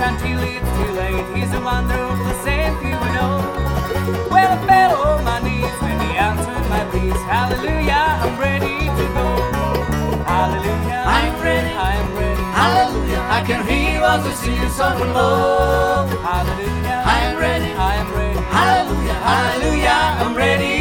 until it's too late. He's a wonder of the same people know. Well, I fell on my knees when he answered my pleas. Hallelujah, I'm ready to go. Hallelujah, I'm ready. I'm ready. Hallelujah, I can hear as I sing a song from love. Hallelujah, I'm ready. I'm ready. Hallelujah, hallelujah, I'm ready